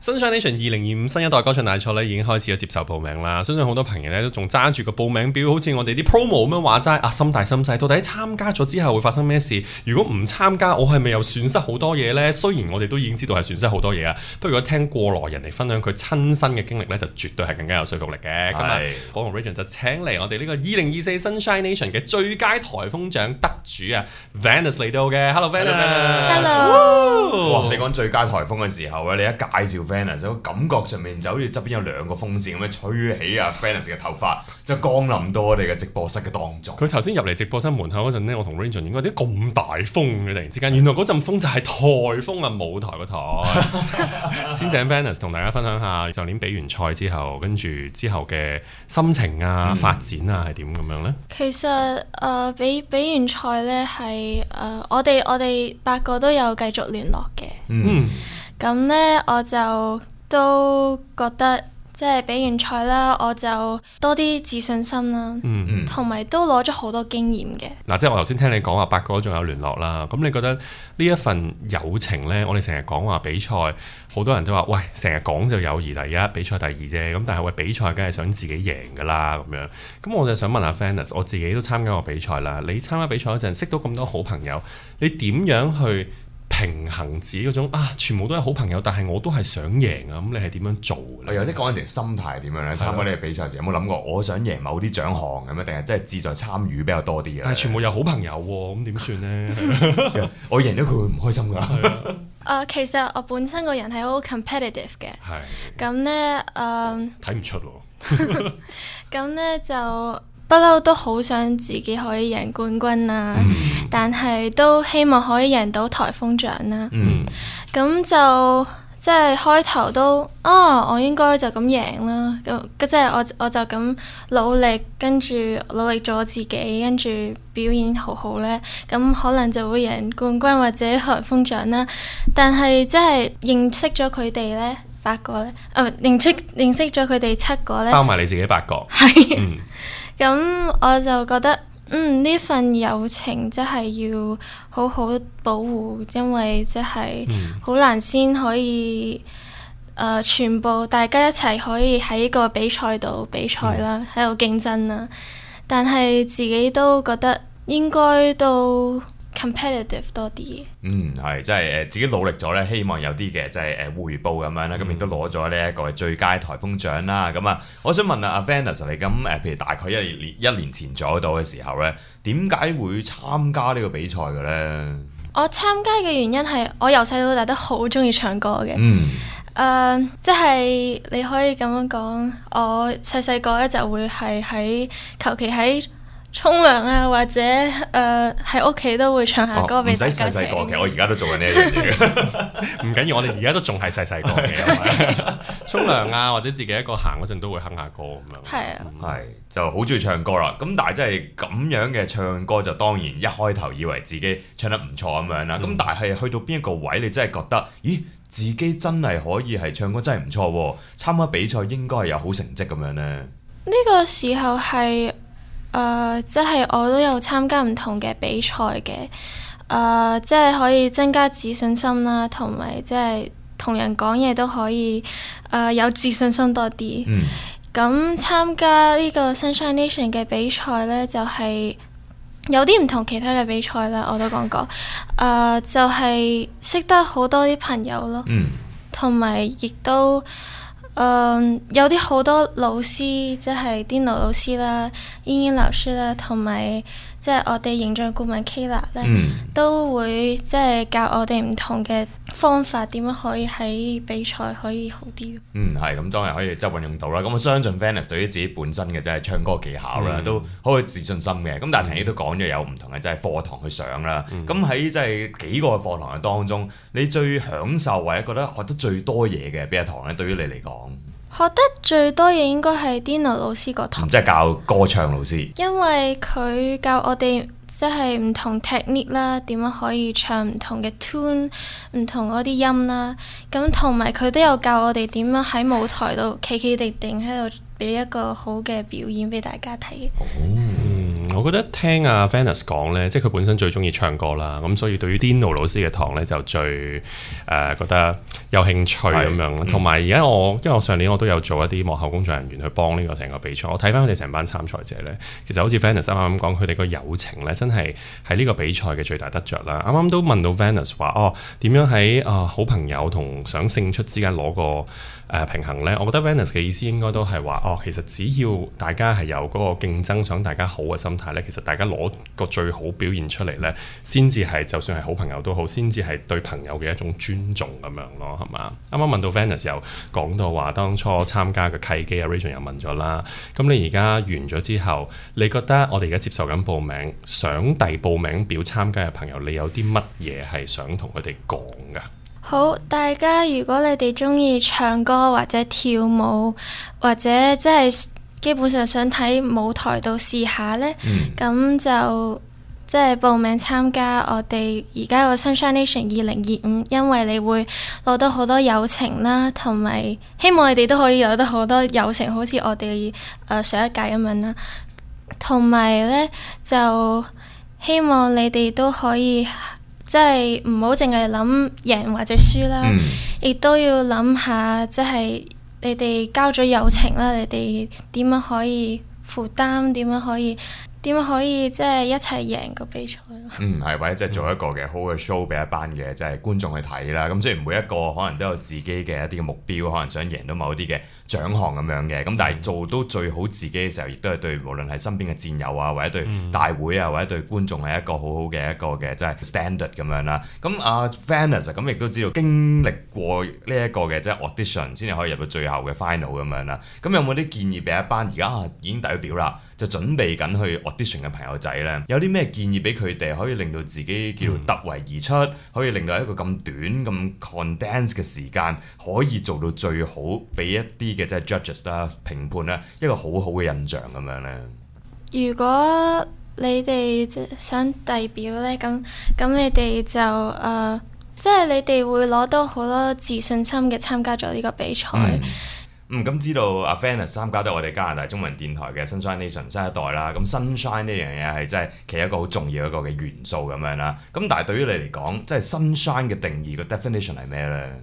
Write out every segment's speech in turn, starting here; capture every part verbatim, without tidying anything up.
Sunshine Nation 二零二五新一代歌唱大賽咧已經開始咗接受報名啦，相信好多朋友咧都仲揸住個報名表，好似我哋啲 promo 咁樣話齋啊，心大心細，到底參加咗之後會發生咩事？如果唔參加，我係咪又損失好多嘢呢？雖然我哋都已經知道係損失好多嘢啊，不過如果聽過來人嚟分享佢親身嘅經歷咧，就絕對係更加有說服力嘅。今日我同 Rachel 就請嚟我哋呢個二零二四 Sunshine Nation 嘅最佳颱風獎得主啊 Venus 嚟到嘅 ，Hello Venus，Hello， 哇！你講最佳颱風嘅時候咧，你一介紹 Venus， 感覺上面就好似側邊有兩個風扇咁樣吹起啊 Venus 嘅頭髮，就降臨到我哋嘅直播室嘅當中。 佢頭先入嚟直播室門口嗰陣咧，我同 Rachel 應該啲咁大風嘅，突然之間，原來嗰陣風就係颱風啊，舞台個台。先請 Venus 同大家分享下上年比完賽之後，跟住之後嘅心情啊、嗯、發展啊係點咁樣咧？ 其實誒、呃、比比完賽咧係誒我哋我哋八個都有繼續聯絡嘅。 嗯。 咁咧我就都覺得即係比完賽啦，我就多啲自信心啦， 嗯， 同埋都攞咗好多經驗嘅。 嗱，即係我頭先聽你講話八個都仲有聯絡啦，咁你覺得呢一份友情呢？我哋成日講話比賽，好多人都話喂，成日講就友誼第一，比賽第二啫。咁但係喂，比賽梗係想自己贏㗎啦，咁樣。咁我就想問下 Venus，我自己都參加過比賽啦。你參加比賽嗰陣識到咁多好朋友，你點樣去平衡自己嗰種啊，全部都係好朋友，但係我都係想贏啊！咁你係點樣做嘅咧？ 又即係嗰陣時心態點樣咧？參加呢個比賽時有冇諗過我想贏某啲獎項咁樣，定係真係志在參與比較多啲嘅？ 但係全部有好朋友喎，咁點算咧？ 我贏咗佢會唔開心㗎？ 誒、呃，其實我本身個人係好 competitive 嘅，咁咧誒， 睇唔出喎。 咁咧就。不嬲都好想自己可以贏冠軍啊，嗯、但係都希望可以贏到颱風獎啦。咁、嗯、就即係開頭都啊，我應該就咁贏啦。咁即係我我就咁努力，跟住努力做自己，跟住表演好好呢。咁可能就會贏冠軍或者颱風獎啦。但係即係認識咗佢哋呢，八個呢，啊認識認識咗佢哋七個呢， 包埋你自己八個。 係。嗯咁我就覺得，嗯，呢份友情真係要好好保護，因為即係好難先可以，誒、呃，全部大家一齊可以喺個比賽度比賽啦，喺度競爭啦。但係自己都覺得應該都competitive 多啲。 嗯，係，即係誒自己努力咗咧，希望有啲嘅即係誒回報咁樣啦，咁亦都攞咗呢一個最佳颱風獎啦。咁啊，我想問下阿 Venus 你咁誒，譬如大概一年一年前左右到嘅時候咧，點解會參加呢個比賽嘅咧？ 我參加嘅原因係我由細到大都好中意唱歌嘅。 嗯。 誒、uh, 即係你可以咁樣講，我細細個咧就會係喺求其喺沖涼啊，或者誒喺屋企都會唱下歌俾大家聽。唔使細細個， 其實我而家都做緊呢一樣嘢。 唔緊要，我哋而家都仲係細細個嘅。沖涼啊，或者自己一個行嗰陣都會哼下歌咁樣。 係啊， 係、嗯、就好中意唱歌啦。咁但係真係咁樣嘅唱歌，就當然一開頭以為自己唱得唔錯咁樣啦。咁、嗯、但係去到邊一個位，你真係覺得，咦，自己真係可以係唱歌真係唔錯喎。參加比賽應該係有好成績咁樣呢。 呢個時候係。誒、呃，即係我都有參加唔同嘅比賽嘅，誒、呃，即係可以增加自信心啦，同埋即係同人講嘢都可以誒、呃、有自信心多啲。嗯。咁參加呢個 Sunshine Nation 嘅比賽呢，就係、是、有啲唔同其他嘅比賽啦，我都講過。誒、呃，就係、是、識得好多啲朋友咯。嗯。同埋亦都。誒、um, 有啲好多老師，即係 Dino 老師啦、英英老師啦，同埋即係我哋形象顧問 Kayla 咧，嗯、都會即係教我哋唔同嘅方法，點樣可以喺比賽可以好啲。 嗯，係咁，當然可以即係運用到啦。咁我相信 Venus 對於自己本身嘅即係唱歌技巧啦，嗯、都好有自信心嘅。咁但係頭先都講咗有唔同嘅即係課堂去上啦。咁喺即係幾個課堂嘅當中，你最享受或者覺得學得最多嘢嘅邊一堂咧？對於你嚟講？ 學得最多嘢應該係 Dino 老師個堂， 即係教歌唱老師。 因為佢教我哋即係唔同 technique 啦，點樣可以唱唔同嘅 tune， 唔同嗰啲音啦。咁同埋佢都有教我哋點樣喺舞台度企企定定喺度俾一個好嘅表演俾大家睇。 哦， 我覺得聽阿 Vanessa 講咧，即係佢本身最中意唱歌啦，咁所以對於 Dino 老師嘅堂咧就最誒、呃、覺得有興趣咁樣。同埋而家我因為我上年我都有做一啲幕後工作人員去幫呢個成個比賽，我睇翻佢哋成班參賽者咧，其實好似 Vanessa 啱啱咁講，佢哋個友情咧真係係呢個比賽嘅最大得着啦。啱啱都問到 Vanessa 話哦，點樣喺啊、呃、好朋友同想勝出之間攞個誒、呃、平衡咧？我覺得 Vanessa 嘅意思應該都係話哦，其實只要大家係有嗰個競爭想大家好嘅心態咧，其實大家攞個最好表現出嚟咧，先至係就算係好朋友都好，先至係對朋友嘅一種尊重咁樣咯，係嘛？啱啱問到 Vanessa 又講到話當初參加嘅契機啊 Rachel 又問咗啦。咁你而家完咗之後，你覺得我哋而家接受緊報名，想遞報名表參加嘅朋友，你有啲乜嘢係想同佢哋講㗎？ 好，大家如果你哋中意唱歌或者跳舞，或者即係基本上想睇舞台度試下呢，咁、嗯、就即係報名參加我哋而家個 Sunshine Nation 二零二五，因為你會攞到好多友情啦，同埋希望你哋都可以攞到好多友情，好似我哋誒、呃、上一屆咁樣啦。同埋呢，就希望你哋都可以。即係唔好淨係諗贏或者輸啦，亦、嗯、都要諗下，即係你哋交咗友情啦，你哋點樣可以負擔？點樣可以？點樣可以即係一齊贏個比賽咯？ 嗯，係，或者即係做一個嘅好嘅 show 俾一班嘅即係觀眾去睇啦。咁雖然每一個可能都有自己嘅一啲嘅目標，可能想贏到某一啲嘅獎項咁樣嘅。咁但係做到最好自己嘅時候，亦都係對無論係身邊嘅戰友啊，或者對大會啊，或者對觀眾係一個好好嘅一個嘅即係 standard 咁樣啦。咁阿 Vanessa 咁亦都知道經歷過呢一個嘅即係 audition 先至可以入到最後嘅 final 咁樣啦。咁有冇啲建議俾一班而家已經遞咗表啦，就準備緊去 audition 嘅朋友仔咧，有啲咩建議俾佢哋可以令到自己叫做突圍而出，嗯、可以令到一個咁短咁 condense 嘅時間可以做到最好，俾一啲嘅即係 judges 啦、評判啦一個好好嘅印象咁樣咧。 如果你哋想遞表咧，咁咁你哋就誒、呃，即係你哋會攞到好多自信心嘅參加咗呢個比賽。嗯嗯，咁知道阿 Vanessa 參加到我哋加拿大中文電台嘅 Sunshine Nation 新一代啦，咁 Sunshine 呢樣嘢係真係其實一個好重要一個嘅元素咁樣啦。咁但係對於你嚟講，即係 Sunshine 嘅定義個 definition 係咩咧？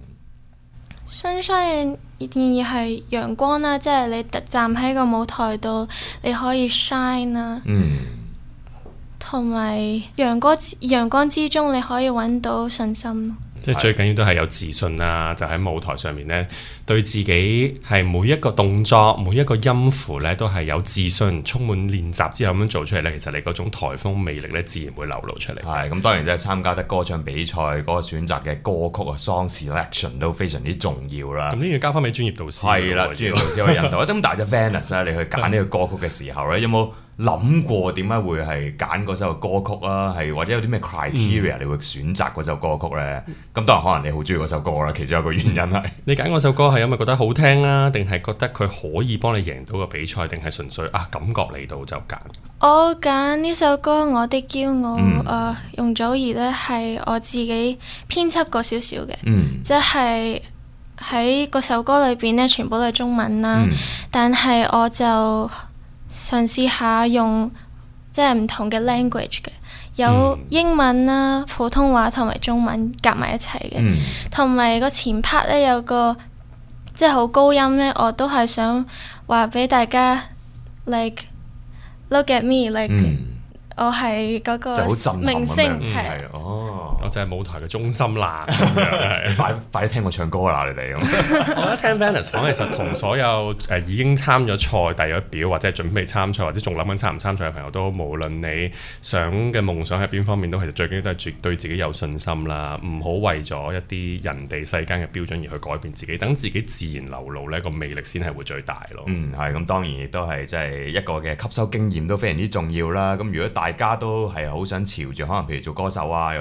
Sunshine 嘅定義係陽光啦，即係你站喺個舞台度，你可以 shine 啦。嗯。同埋陽光陽光之中，你可以揾到信心咯。 即係最緊要都係有自信啦，就喺舞台上面咧，對自己係每一個動作、每一個音符咧，都係有自信，充滿練習之後咁樣做出嚟咧，其實你嗰種台風魅力咧，自然會流露出嚟。 係咁，當然即係參加得歌唱比賽嗰個選擇嘅歌曲啊 ，song selection 都非常之重要啦。 咁呢要交翻俾專業導師。 係啦，專業導師可以引導。咁但係就 Vanessa 咧，你去揀呢個歌曲嘅時候咧，有冇諗過點解會係揀嗰首歌曲啊？係或者有啲咩 criteria 你會選擇嗰首歌曲咧？咁、嗯、當然可能你好中意嗰首歌啦，其中一個原因係你揀嗰首歌係因為覺得好聽啊，定係覺得佢可以幫你贏到個比賽，定係純粹啊感覺嚟到就揀？ 我揀呢首歌《我的驕傲》誒、嗯呃，容祖兒咧係我自己編輯過少少嘅，嗯、即係喺嗰首歌裏邊咧全部都係中文啦，嗯、但係我就嘗試下用即係唔同嘅 language 嘅，有英文啦、嗯、普通話同埋中文夾埋一齊嘅，同埋、嗯、個前 part 咧有個即係好高音咧，我都係想話俾大家 like look at me like、嗯、我係嗰個明星係哦，我就係舞台嘅中心啦。 快快啲聽我唱歌啦，你哋咁。 我覺得聽 Vanessa 講，其實同所有誒、呃、已經參咗賽、遞咗表或者係準備參賽或者仲諗緊參唔參賽嘅朋友都，無論你想嘅夢想喺邊方面，都其實最緊要都係絕對自己有信心啦，唔好為咗一啲人哋世間嘅標準而去改變自己，等自己自然流露呢個魅力先係會最大咯。 嗯，係咁，當然亦都係即係一個嘅吸收經驗都非常之重要啦。咁如果大家都係好想朝住可能譬如做歌手啊，或者幕前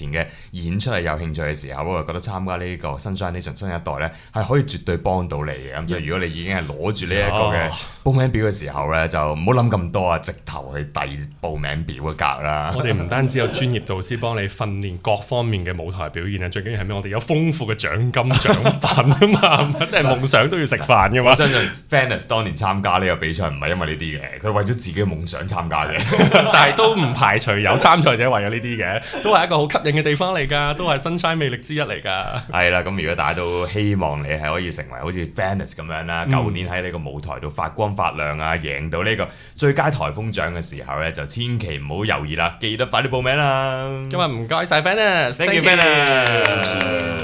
前嘅演出係有興趣嘅時候，我就覺得參加呢個 Sunshine Nation 新一代咧係可以絕對幫到你嘅。咁所以如果你已經係攞住呢一個嘅報名表嘅時候咧，就唔好諗咁多啊，直頭去遞報名表嘅格啦。 我哋唔單止有專業導師幫你訓練各方面嘅舞台表現啊，最緊要係咩？我哋有豐富嘅獎金獎品啊嘛，即係夢想都要食飯嘅嘛。 我相信 Vaness 當年參加呢個比賽唔係因為呢啲嘅，佢為咗自己嘅夢想參加嘅。 但係都唔排除有參賽者為咗呢啲嘅，都係一個好吸引嘅地方嚟㗎，都係Sunshine魅力之一嚟㗎。 係啦，咁如果大家都希望你係可以成為好似 Vaness 咁樣啦，舊、嗯、年喺呢個舞台度發光發亮啊，贏到呢個最佳颱風獎嘅時候咧，就千祈唔好猶豫啦，記得快啲報名啦。 今日唔該晒 Vaness，Thank you Vaness。